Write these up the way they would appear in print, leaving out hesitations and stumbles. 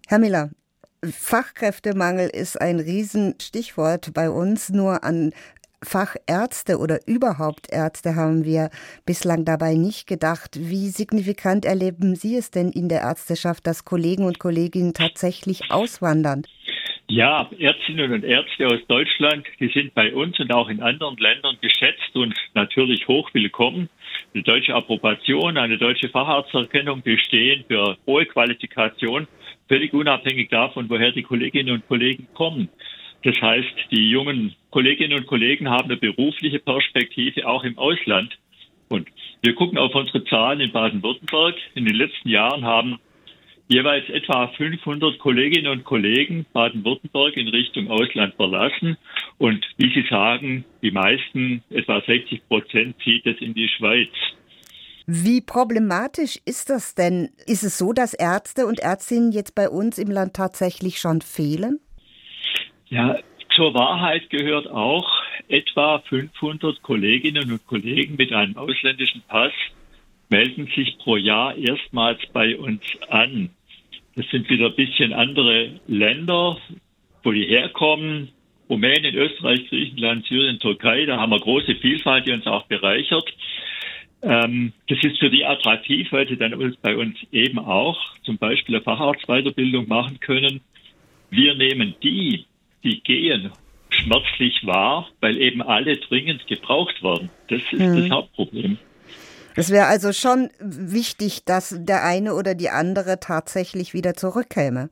Herr Miller, Fachkräftemangel ist ein Riesenstichwort bei uns. Nur an Fachärzte oder überhaupt Ärzte haben wir bislang dabei nicht gedacht. Wie signifikant erleben Sie es denn in der Ärzteschaft, dass Kollegen und Kolleginnen tatsächlich auswandern? Ja, Ärztinnen und Ärzte aus Deutschland, die sind bei uns und auch in anderen Ländern geschätzt und natürlich hoch willkommen. Eine deutsche Approbation, eine deutsche Facharzterkennung, die stehen für hohe Qualifikation, völlig unabhängig davon, woher die Kolleginnen und Kollegen kommen. Das heißt, die jungen Kolleginnen und Kollegen haben eine berufliche Perspektive auch im Ausland. Und wir gucken auf unsere Zahlen in Baden-Württemberg. In den letzten Jahren haben jeweils etwa 500 Kolleginnen und Kollegen Baden-Württemberg in Richtung Ausland verlassen. Und wie Sie sagen, die meisten, etwa 60%, zieht es in die Schweiz. Wie problematisch ist das denn? Ist es so, dass Ärzte und Ärztinnen jetzt bei uns im Land tatsächlich schon fehlen? Ja, zur Wahrheit gehört auch, etwa 500 Kolleginnen und Kollegen mit einem ausländischen Pass melden sich pro Jahr erstmals bei uns an. Das sind wieder ein bisschen andere Länder, wo die herkommen. Rumänien, Österreich, Griechenland, Syrien, Türkei, da haben wir große Vielfalt, die uns auch bereichert. Das ist für die attraktiv, weil sie dann bei uns eben auch zum Beispiel eine Facharztweiterbildung machen können. Wir nehmen die gehen, schmerzlich wahr, weil eben alle dringend gebraucht werden. Das ist das Hauptproblem. Es wäre also schon wichtig, dass der eine oder die andere tatsächlich wieder zurückkäme.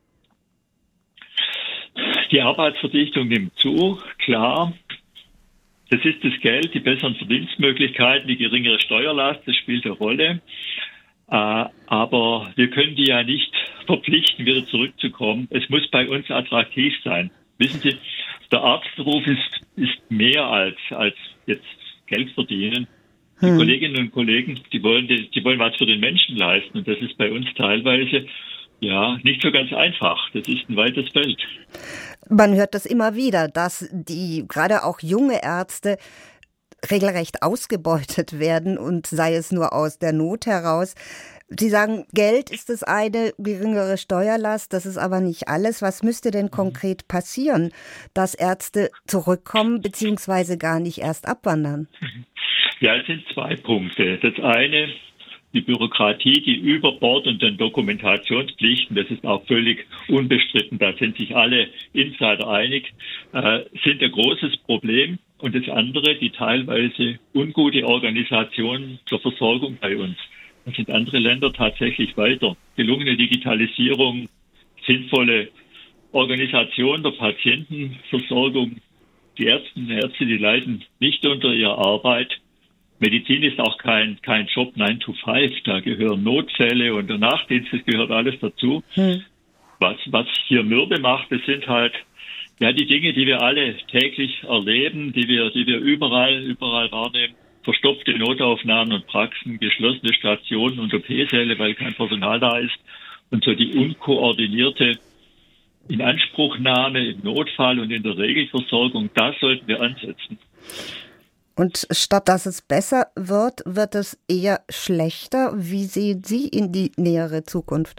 Die Arbeitsverdichtung nimmt zu, klar. Das ist das Geld, die besseren Verdienstmöglichkeiten, die geringere Steuerlast, das spielt eine Rolle. Aber wir können die ja nicht verpflichten, wieder zurückzukommen. Es muss bei uns attraktiv sein. Wissen Sie, der Arztberuf ist mehr als jetzt Geld verdienen. Die Kolleginnen und Kollegen, die wollen was für den Menschen leisten. Und das ist bei uns teilweise nicht so ganz einfach. Das ist ein weites Feld. Man hört das immer wieder, dass die gerade auch junge Ärzte regelrecht ausgebeutet werden und sei es nur aus der Not heraus. Sie sagen, Geld ist das eine, geringere Steuerlast, das ist aber nicht alles. Was müsste denn konkret passieren, dass Ärzte zurückkommen bzw. gar nicht erst abwandern? Ja, es sind zwei Punkte. Das eine, die Bürokratie, die überbordenden Dokumentationspflichten, das ist auch völlig unbestritten, da sind sich alle Insider einig, sind ein großes Problem. Und das andere, die teilweise ungute Organisation zur Versorgung bei uns. Da sind andere Länder tatsächlich weiter. Gelungene Digitalisierung, sinnvolle Organisation der Patientenversorgung. Die Ärztinnen und Ärzte, die leiden nicht unter ihrer Arbeit. Medizin ist auch kein Job 9 to 5. Da gehören Notfälle und der Nachtdienst, das gehört alles dazu. Was hier mürbe macht, das sind halt die Dinge, die wir alle täglich erleben, die wir überall wahrnehmen. Verstopfte Notaufnahmen und Praxen, geschlossene Stationen und OP-Säle, weil kein Personal da ist. Und so die unkoordinierte Inanspruchnahme im Notfall und in der Regelversorgung, da sollten wir ansetzen. Und statt dass es besser wird, wird es eher schlechter. Wie sehen Sie in die nähere Zukunft?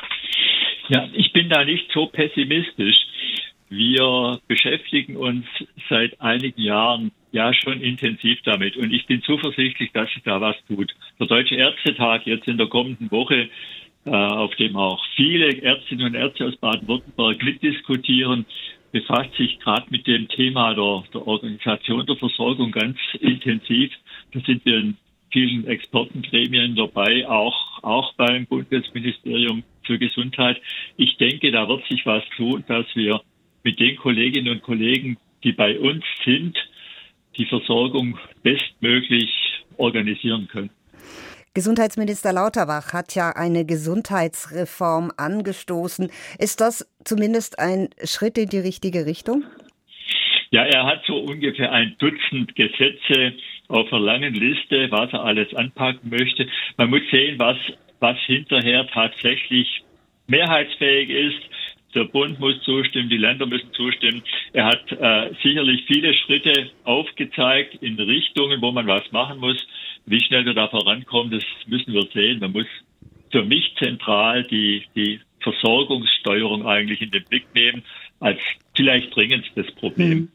Ja, ich bin da nicht so pessimistisch. Wir beschäftigen uns seit einigen Jahren schon intensiv damit. Und ich bin zuversichtlich, dass sich da was tut. Der Deutsche Ärztetag jetzt in der kommenden Woche, auf dem auch viele Ärztinnen und Ärzte aus Baden-Württemberg mitdiskutieren, befasst sich gerade mit dem Thema der Organisation der Versorgung ganz intensiv. Da sind wir in vielen Expertengremien dabei, auch beim Bundesministerium für Gesundheit. Ich denke, da wird sich was tun, dass wir mit den Kolleginnen und Kollegen, die bei uns sind, die Versorgung bestmöglich organisieren können. Gesundheitsminister Lauterbach hat ja eine Gesundheitsreform angestoßen. Ist das zumindest ein Schritt in die richtige Richtung? Ja, er hat so ungefähr ein Dutzend Gesetze auf einer langen Liste, was er alles anpacken möchte. Man muss sehen, was hinterher tatsächlich mehrheitsfähig ist. Der Bund muss zustimmen, die Länder müssen zustimmen. Er hat sicherlich viele Schritte aufgezeigt in Richtungen, wo man was machen muss. Wie schnell wir da vorankommen, das müssen wir sehen. Man muss für mich zentral die Versorgungssteuerung eigentlich in den Blick nehmen als vielleicht dringendstes Problem.